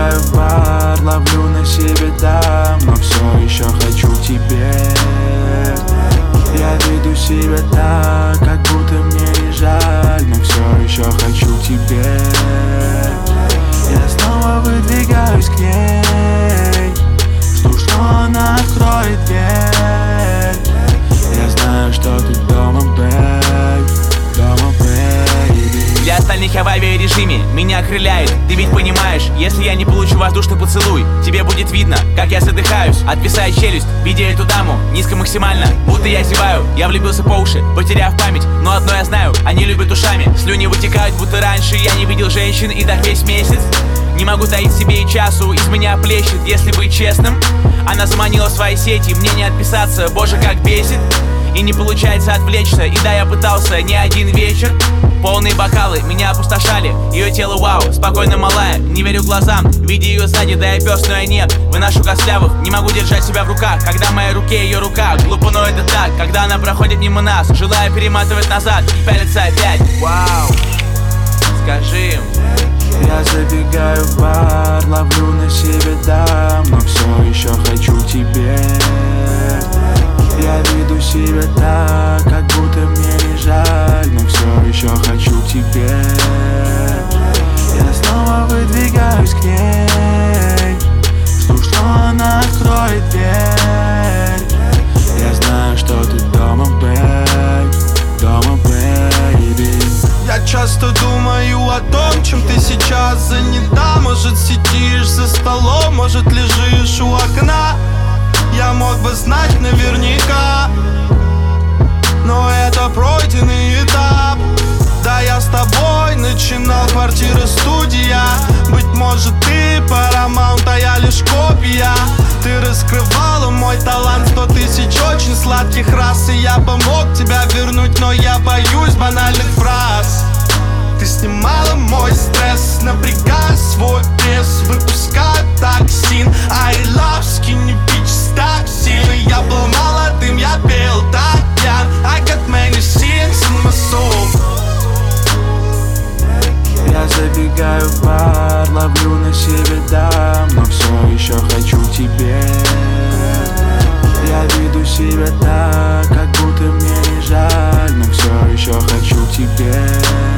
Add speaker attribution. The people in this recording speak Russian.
Speaker 1: забегаю в бар, ловлю на себе дам, но все еще хочу к тебе. Я веду себя так, как будто мне не жаль, но все еще хочу к тебе. Я снова выдвигаюсь к ней, жду, что она откроет дверь. Я знаю, что ты дома, бэйб, дома, бэйби.
Speaker 2: Для остальных я в авиарежиме, меня окрыляет. Ты ведь понимаешь, если я не получу воздушный поцелуй, тебе будет видно, как я задыхаюсь. Отвисает челюсть, видя эту даму, низко максимально, будто я зеваю. Я влюбился по уши, потеряв память, но одно я знаю, они любят ушами. Слюни вытекают, будто раньше я не видел женщин, и так весь месяц. Не могу таить себе и часу, из меня плещет, если быть честным. Она заманила в свои сети, мне не отписаться, боже, как бесит. И не получается отвлечься, и да, я пытался не один вечер. Полные бокалы меня опустошали, ее тело вау, спокойно малая, не верю глазам, видя ее сзади, да я пес, но я нет. Выношу костлявых, не могу держать себя в руках, когда в моей руке ее рука. Глупо, но это так, когда она проходит мимо нас, желая перематывать назад, пялится опять. Вау, скажи им.
Speaker 1: Я забегаю в бар, ловлю на себе дам, но все еще хочу к тебе. Я веду себя так, как будто мне не жаль, но все еще хочу к тебе. Я снова выдвигаюсь к ней, жду, что она откроет дверь. Я знаю, что ты дома, бэйб, дома, бэйби.
Speaker 3: Я часто думаю о том, чем ты сейчас занята. Может, сидишь за столом, может, лежишь у окна. Я мог бы знать наверняка, но это пройденный этап. Да, я с тобой начинал квартира-студия. Быть может, ты Paramount, а я лишь копия. Ты раскрывала мой талант, 100 тысяч очень сладких раз. И я помог тебя вернуть, но я боюсь банальных фраз. Ты снимала мой стресс, напрягая свой пресс, выпуская токсин. I love skinny bitches так сильно. Я был молодым, я пел так пьян. I got many sins in my soul.
Speaker 1: Я забегаю в бар, ловлю на себе дам, но все еще хочу к тебе. Я веду себя так, как будто мне не жаль, но все еще хочу к тебе.